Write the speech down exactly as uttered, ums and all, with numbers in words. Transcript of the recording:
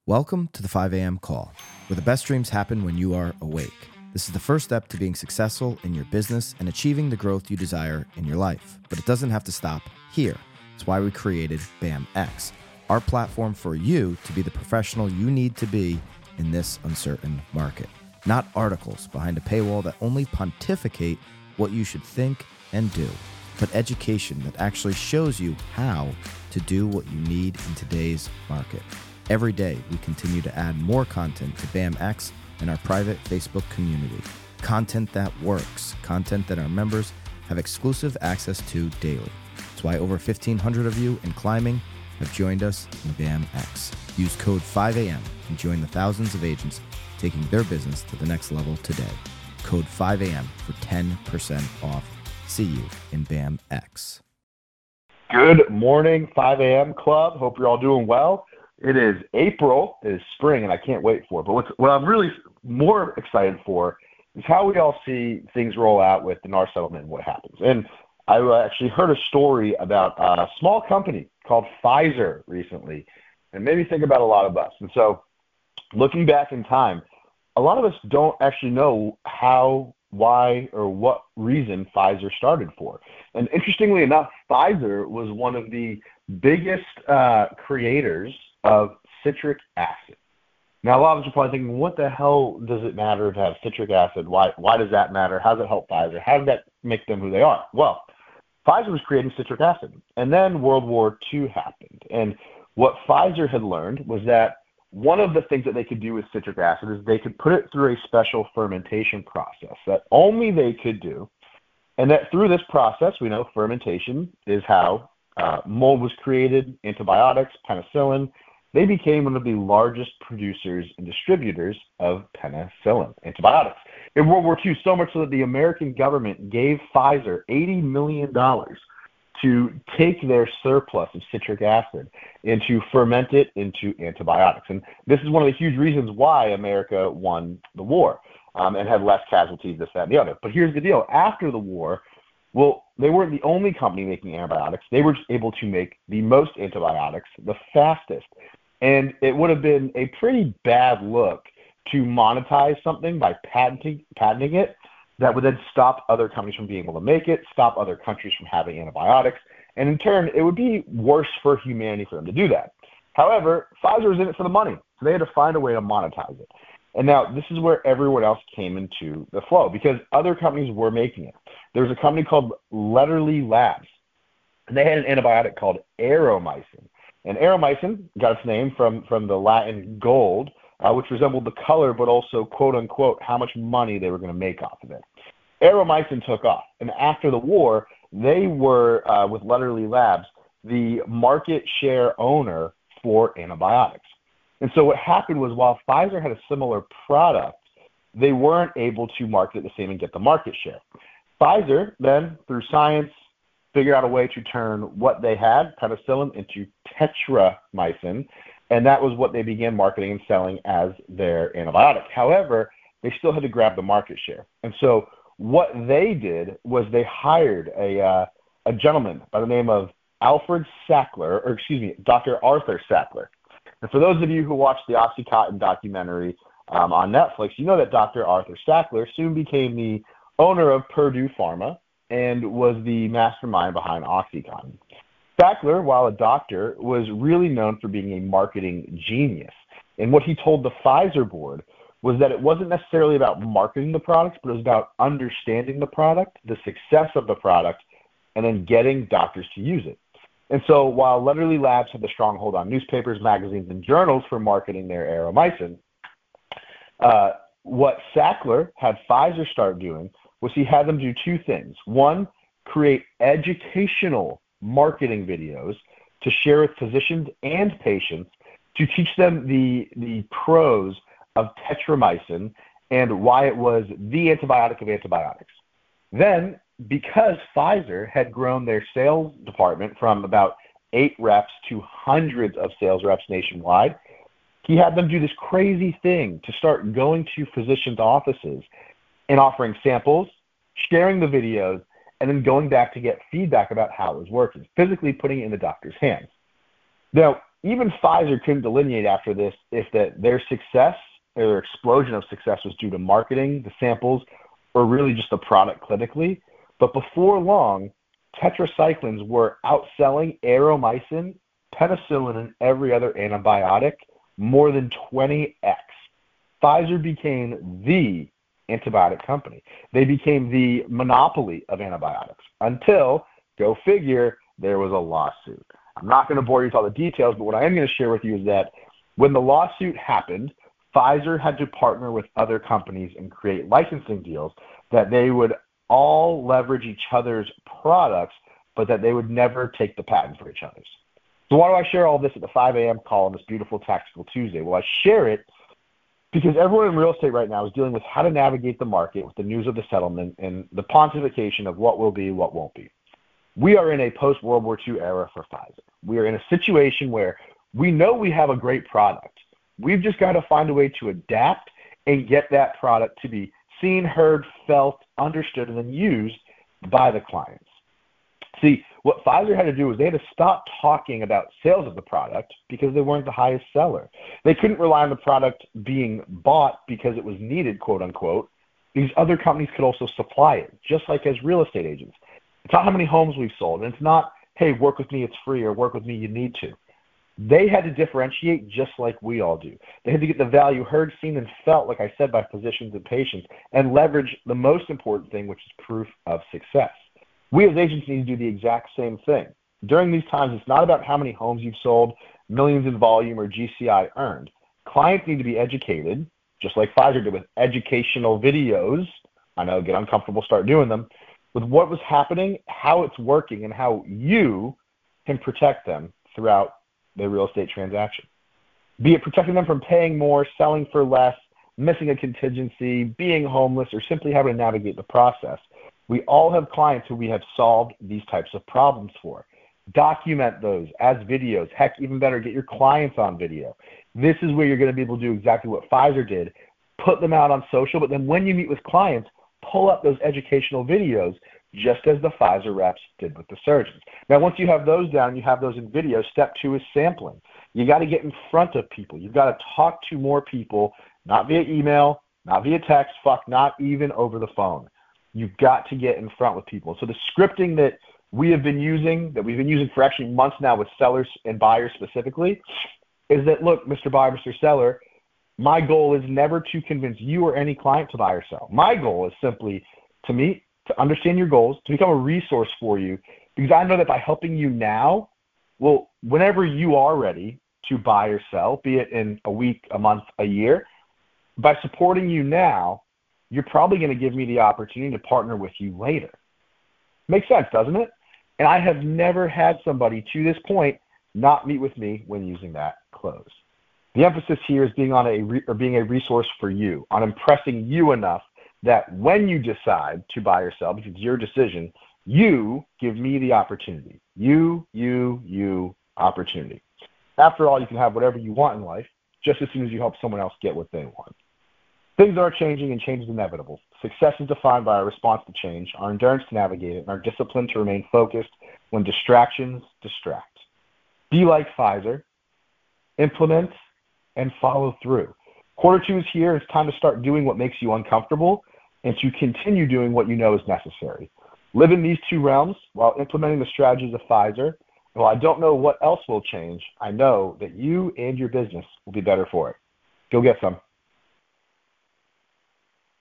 Welcome to the five a.m. call, where the best dreams happen when you are awake. This is the first step to being successful in your business and achieving the growth you desire in your life. But it doesn't have to stop here. It's why we created BAMX, our platform for you to be the professional you need to be in this uncertain market. Not articles behind a paywall that only pontificate what you should think and do, but education that actually shows you how to do what you need in today's market. Every day, we continue to add more content to BAMX and our private Facebook community. Content that works, content that our members have exclusive access to daily. That's why over fifteen hundred of you in climbing have joined us in BAMX. Use code five a m and join the thousands of agents taking their business to the next level today. Code five a m for ten percent off. See you in BAMX. Good morning, five a m Club. Hope you're all doing well. It is April, it is spring, and I can't wait for it. But what's, what I'm really more excited for is how we all see things roll out with the N A R settlement and what happens. And I actually heard a story about a small company called Pfizer recently, and made me think about a lot of us. And so looking back in time, a lot of us don't actually know how, why, or what reason Pfizer started for. And interestingly enough, Pfizer was one of the biggest uh, creators of citric acid. Now, a lot of us are probably thinking, what the hell does it matter to have citric acid? Why, why does that matter? How does it help Pfizer? How does that make them who they are? Well, Pfizer was creating citric acid, and then World War Two happened. And what Pfizer had learned was that one of the things that they could do with citric acid is they could put it through a special fermentation process that only they could do, and that through this process, we know fermentation is how uh, mold was created, antibiotics, penicillin. They became one of the largest producers and distributors of penicillin, antibiotics. In World War Two, so much so that the American government gave Pfizer eighty million dollars to take their surplus of citric acid and to ferment it into antibiotics. And this is one of the huge reasons why America won the war um, and had less casualties, this, that, and the other. But here's the deal. After the war, well, they weren't the only company making antibiotics. They were able to make the most antibiotics the fastest. And it would have been a pretty bad look to monetize something by patenting, patenting it that would then stop other companies from being able to make it, stop other countries from having antibiotics, and in turn, it would be worse for humanity for them to do that. However, Pfizer was in it for the money, so they had to find a way to monetize it. And now this is where everyone else came into the flow, because other companies were making it. There was a company called Letterly Labs, and they had an antibiotic called Aromycin. And Aromycin got its name from, from the Latin gold, uh, which resembled the color, but also, quote unquote, how much money they were going to make off of it. Aromycin took off. And after the war, they were, uh, with Letterly Labs, the market share owner for antibiotics. And so what happened was while Pfizer had a similar product, they weren't able to market it the same and get the market share. Pfizer then, through science, figured out a way to turn what they had, penicillin, into tetramycin, and that was what they began marketing and selling as their antibiotic. However, they still had to grab the market share. And so what they did was they hired a, uh, a gentleman by the name of Alfred Sackler, or excuse me, Doctor Arthur Sackler. And for those of you who watched the OxyContin documentary um, on Netflix, you know that Doctor Arthur Sackler soon became the owner of Purdue Pharma and was the mastermind behind OxyContin. Sackler, while a doctor, was really known for being a marketing genius. And what he told the Pfizer board was that it wasn't necessarily about marketing the products, but it was about understanding the product, the success of the product, and then getting doctors to use it. And so while Letterly Labs had the stronghold on newspapers, magazines, and journals for marketing their Aromycin, uh, what Sackler had Pfizer start doing was he had them do two things. One, create educational marketing videos to share with physicians and patients to teach them the, the pros of tetramycin and why it was the antibiotic of antibiotics. Then, because Pfizer had grown their sales department from about eight reps to hundreds of sales reps nationwide, he had them do this crazy thing to start going to physicians' offices and offering samples, sharing the videos, and then going back to get feedback about how it was working, physically putting it in the doctor's hands. Now, even Pfizer couldn't delineate after this if that their success or their explosion of success was due to marketing, the samples, or really just the product clinically. But before long, tetracyclines were outselling Aromycin, penicillin, and every other antibiotic more than twenty x. Pfizer became the antibiotic company. They became the monopoly of antibiotics until, go figure, there was a lawsuit. I'm not going to bore you with all the details, but what I am going to share with you is that when the lawsuit happened, Pfizer had to partner with other companies and create licensing deals that they would all leverage each other's products, but that they would never take the patent for each other's. So why do I share all this at the five a.m. call on this beautiful Tactical Tuesday? Well, I share it because everyone in real estate right now is dealing with how to navigate the market with the news of the settlement and the pontification of what will be, what won't be. We are in a post-World War Two era for Pfizer. We are in a situation where we know we have a great product. We've just got to find a way to adapt and get that product to be seen, heard, felt, understood, and then used by the clients. See, what Pfizer had to do was they had to stop talking about sales of the product because they weren't the highest seller. They couldn't rely on the product being bought because it was needed, quote unquote. These other companies could also supply it, just like as real estate agents. It's not how many homes we've sold, and it's not, hey, work with me, it's free, or work with me, you need to. They had to differentiate just like we all do. They had to get the value heard, seen, and felt, like I said, by physicians and patients, and leverage the most important thing, which is proof of success. We as agents need to do the exact same thing. During these times, it's not about how many homes you've sold, millions in volume, or G C I earned. Clients need to be educated, just like Pfizer did with educational videos. I know, get uncomfortable, start doing them, with what was happening, how it's working, and how you can protect them throughout their real estate transaction. Be it protecting them from paying more, selling for less, missing a contingency, being homeless, or simply having to navigate the process. We all have clients who we have solved these types of problems for. Document those as videos. Heck, even better, get your clients on video. This is where you're going to be able to do exactly what Pfizer did. Put them out on social, but then when you meet with clients, pull up those educational videos, just as the Pfizer reps did with the surgeons. Now, once you have those down, you have those in video, step two is sampling. You got to get in front of people. You've got to talk to more people, not via email, not via text, fuck, not even over the phone. You've got to get in front with people. So the scripting that we have been using, that we've been using for actually months now with sellers and buyers specifically, is that, look, Mister Buyer, Mister Seller, my goal is never to convince you or any client to buy or sell. My goal is simply to meet, to understand your goals, to become a resource for you, because I know that by helping you now, well, whenever you are ready to buy or sell, be it in a week, a month, a year, by supporting you now, you're probably going to give me the opportunity to partner with you later. Makes sense, doesn't it? And I have never had somebody to this point not meet with me when using that close. The emphasis here is being on a re- or being a resource for you, on impressing you enough that when you decide to buy or sell, because it's your decision, you give me the opportunity. You, you, you, opportunity. After all, you can have whatever you want in life, just as soon as you help someone else get what they want. Things are changing, and change is inevitable. Success is defined by our response to change, our endurance to navigate it, and our discipline to remain focused when distractions distract. Be like Pfizer. Implement and follow through. Quarter two is here. It's time to start doing what makes you uncomfortable and to continue doing what you know is necessary. Live in these two realms while implementing the strategies of Pfizer. And while I don't know what else will change, I know that you and your business will be better for it. Go get some.